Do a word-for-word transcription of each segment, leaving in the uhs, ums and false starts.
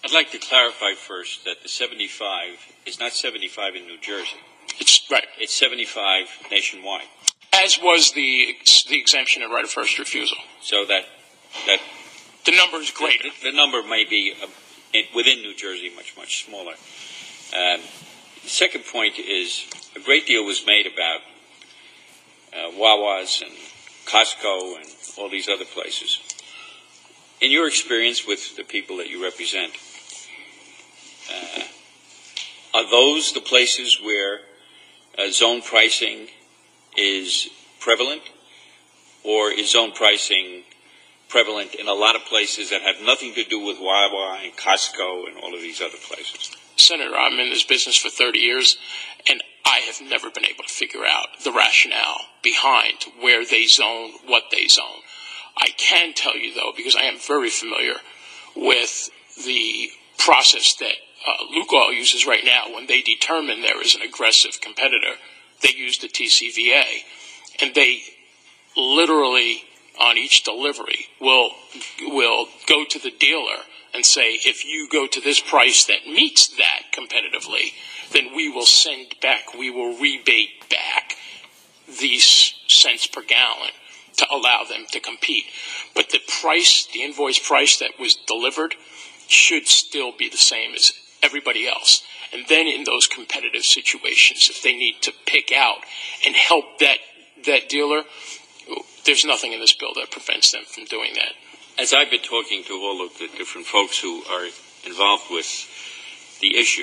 I'd like to clarify first that the seventy-five is not seventy-five in New Jersey. It's right. It's seventy-five nationwide. As was the the exemption and right of first refusal. So that that the number is greater. The, the number may be uh, in, within New Jersey much much smaller. Um, the second point is a great deal was made about uh, Wawa's and Costco and all these other places. In your experience with the people that you represent, uh, are those the places where uh, zone pricing is prevalent, or is zone pricing prevalent in a lot of places that have nothing to do with Wawa and Costco and all of these other places? Senator, I'm in this business for thirty years, and I have never been able to figure out the rationale behind where they zone, what they zone. I can tell you, though, because I am very familiar with the process that uh, Lukoil uses right now when they determine there is an aggressive competitor. They use the T C V A, and they literally, on each delivery, will will go to the dealer and say, if you go to this price that meets that competitively, then we will send back, we will rebate back these cents per gallon to allow them to compete. But the price, the invoice price that was delivered should still be the same as everybody else. And then in those competitive situations, if they need to pick out and help that that dealer, there's nothing in this bill that prevents them from doing that. As I've been talking to all of the different folks who are involved with the issue,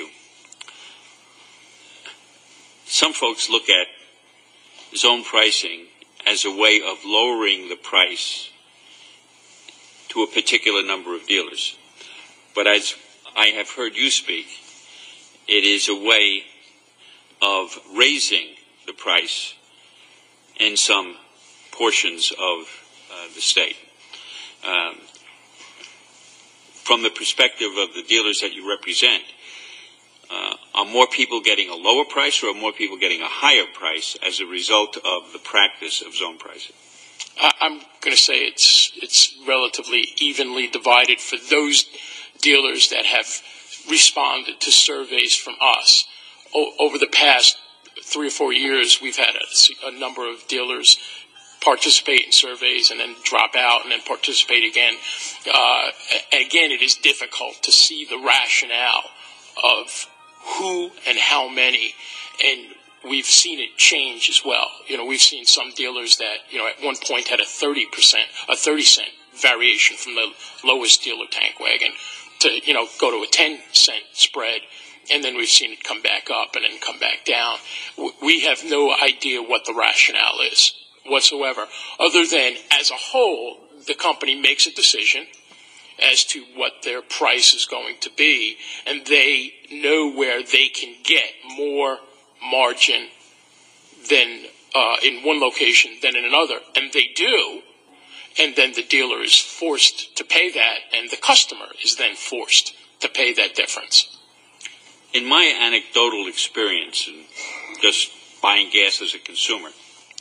some folks look at zone pricing as a way of lowering the price to a particular number of dealers. But as I have heard you speak, it is a way of raising the price in some portions of uh, the state. Um, from the perspective of the dealers that you represent, uh, are more people getting a lower price or are more people getting a higher price as a result of the practice of zone pricing? I'm going to say it's it's relatively evenly divided for those dealers that have responded to surveys from us. O- over the past three or four years, we've had a, a number of dealers participate in surveys and then drop out and then participate again. Uh, again, it is difficult to see the rationale of who and how many, and we've seen it change as well. You know, we've seen some dealers that, you know, at one point had a thirty percent, a thirty cent variation from the lowest dealer tank wagon to, you know, go to a ten cent spread, and then we've seen it come back up and then come back down. We have no idea what the rationale is whatsoever, other than as a whole, the company makes a decision as to what their price is going to be, and they know where they can get more margin than uh, in one location than in another, and they do, and then the dealer is forced to pay that, and the customer is then forced to pay that difference. In my anecdotal experience, and just buying gas as a consumer,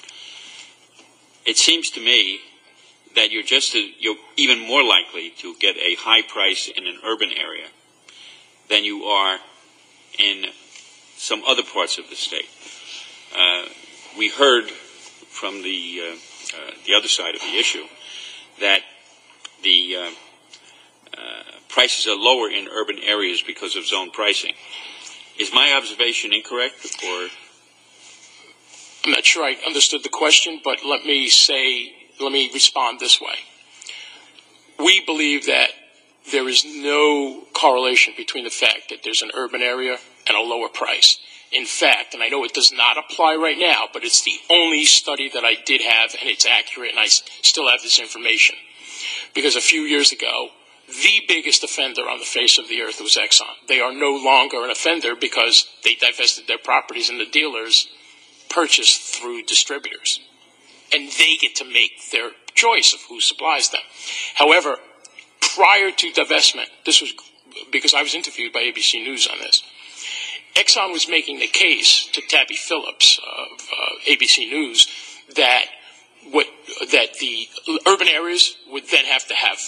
it seems to me that you're just a, you're even more likely to get a high price in an urban area than you are in some other parts of the state. Uh, we heard from the uh, uh, the other side of the issue that the uh, uh, prices are lower in urban areas because of zone pricing. Is my observation incorrect, or? I'm not sure I understood the question, but let me say, let me respond this way. We believe that there is no correlation between the fact that there's an urban area and a lower price. In fact, and I know it does not apply right now, but it's the only study that I did have, and it's accurate, and I still have this information. Because a few years ago, the biggest offender on the face of the earth was Exxon. They are no longer an offender because they divested their properties and the dealers purchased through distributors. And they get to make their choice of who supplies them. However, prior to divestment, this was because I was interviewed by A B C News on this, Exxon was making the case to Tabby Phillips of uh, A B C News that what that the urban areas would then have to have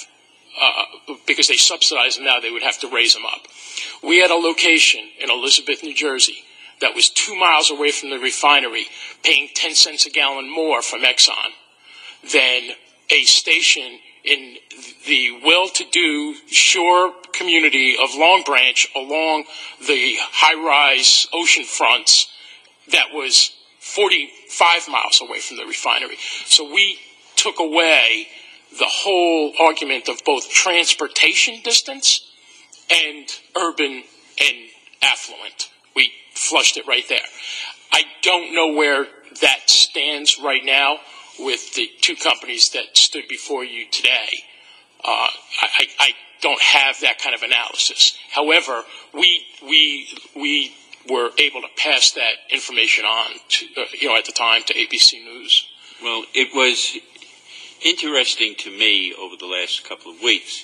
uh, because they subsidize them now, they would have to raise them up. We had a location in Elizabeth, New Jersey, that was two miles away from the refinery, paying ten cents a gallon more from Exxon than a station in the well-to-do shore community of Long Branch along the high-rise ocean fronts that was forty-five miles away from the refinery. So we took away the whole argument of both transportation distance and urban and affluent. We flushed it right there. I don't know where that stands right now with the two companies that stood before you today. Uh, I, I don't have that kind of analysis. However, we we we were able to pass that information on to, uh, you know, at the time to A B C News. Well, it was interesting to me over the last couple of weeks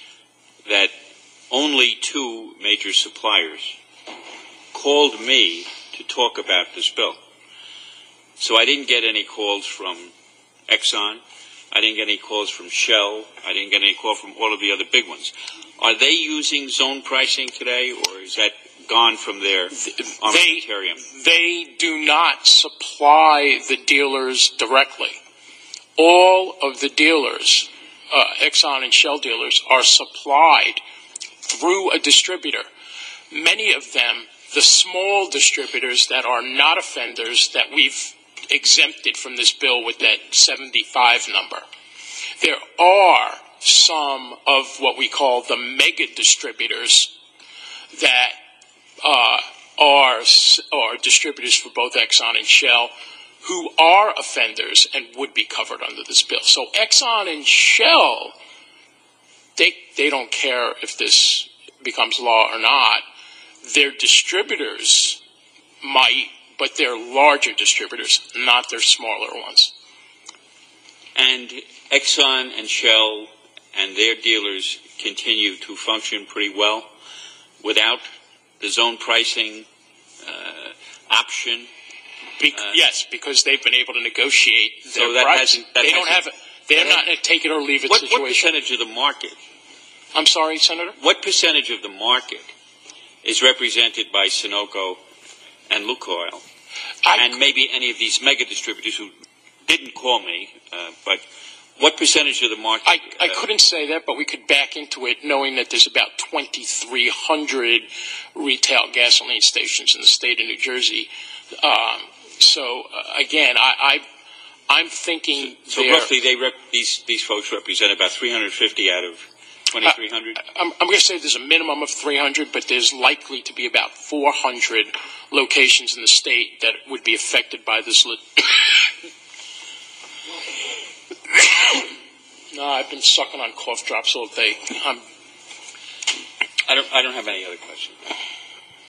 that only two major suppliers called me to talk about this bill. So I didn't get any calls from Exxon. I didn't get any calls from Shell. I didn't get any call from all of the other big ones. Are they using zone pricing today, or is that gone from their armamentarium? They, they do not supply the dealers directly. All of the dealers, uh, Exxon and Shell dealers, are supplied through a distributor. Many of them, the small distributors that are not offenders that we've exempted from this bill with that seventy-five number. There are some of what we call the mega distributors that uh, are, are distributors for both Exxon and Shell who are offenders and would be covered under this bill. So Exxon and Shell, they they don't care if this becomes law or not. Their distributors might, but they're larger distributors, not their smaller ones. And Exxon and Shell and their dealers continue to function pretty well without the zone pricing uh, option? Be- uh, yes, because they've been able to negotiate their so that price. Hasn't, that they don't have it. They're not in a take it or leave it what, situation. What percentage of the market? I'm sorry, Senator? What percentage of the market is represented by Sunoco and Lukoil, I, and maybe any of these mega distributors who didn't call me, uh, but what percentage of the market? I, I uh, couldn't say that, but we could back into it knowing that there's about twenty-three hundred retail gasoline stations in the state of New Jersey. Um, so, uh, again, I, I, I'm thinking So, so roughly they rep, these, these folks represent about three hundred fifty out of twenty-three hundred? Uh, I'm, I'm going to say there's a minimum of three hundred, but there's likely to be about four hundred locations in the state that would be affected by this. Li- no, I've been sucking on cough drops all day. I'm I don't. I don't have any other questions.